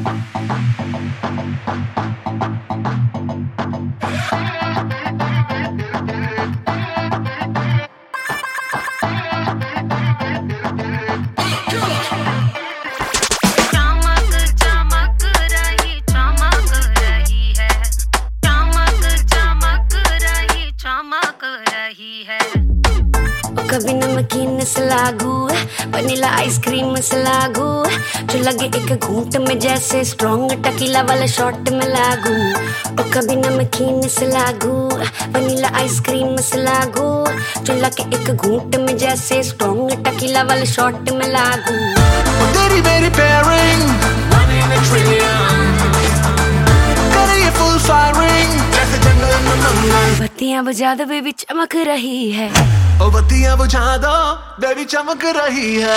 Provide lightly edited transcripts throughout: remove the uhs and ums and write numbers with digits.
कभी नमकीन से लागू वनीला आइसक्रीम से लागू जो लगे एक घूंट में जैसे स्ट्रॉन्ग टकीला वाला शॉट में लागू। और कभी नमकीन से लागू वनीला आइसक्रीम से लागू जो लगे एक घूंट में जैसे स्ट्रॉन्ग टकीला वाला शॉट में लागू। तेरी मेरी pairing one in a trillion करे ये full firing जैसे जंगल में मंगल। बत्तियां बुझा दो बेबी चमक रही है, ओ बत्तियां बुझा दो बेबी चमक रही है।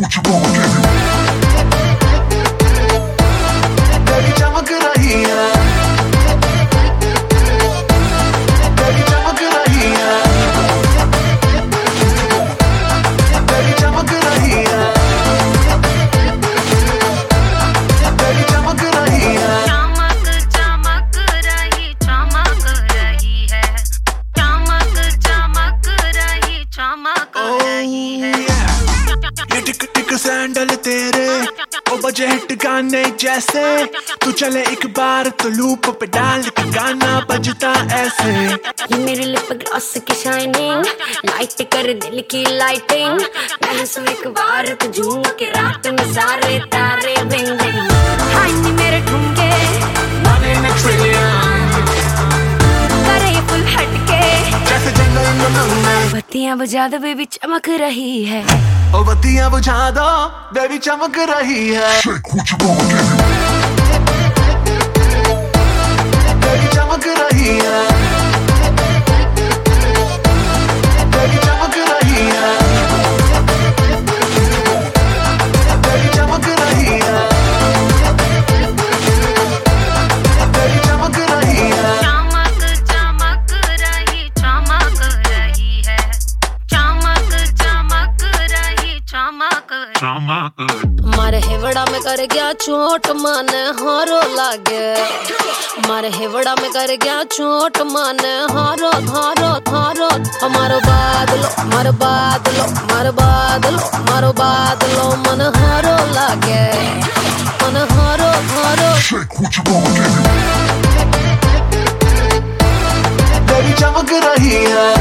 बेबी चमक रही है, बेबी चमक रही है, बेबी चमक रही है, बेबी चमक रही है। सैंडल तेरे ओ बजट गाने जैसे तू चले एक बार तो लूप पे डाल के गाना बजता ऐसे। ये मेरे लिप ग्लॉस की शाइनिंग लाइट कर दिल की लाइटिंग मैं सो एक बार तो झूम के रात में सारे तारे बिंग बिंग। हाय नी मेरे ठुमके one in a trillion करे ये फुल हटके जैसे जंगल में मंगल। बत्तियां बुझा दो बेबी चमक रही है, ओ बत्तियां बुझा दो बेबी चमक रही है। बेबी चमक रही है, बेबी चमक रही है, बेबी चमक रही है, बेबी चमक रही है। मारे हेवड़ा में कर गया चोट मन हारो लागे, मारे हेवड़ा में कर गया चोट मन हारो हारो हारो। हमारो बादलो मारो बादलो मारो बादलो मारो बादलो मन हारो लागे मन हारो हारो। बेबी चमक रही है,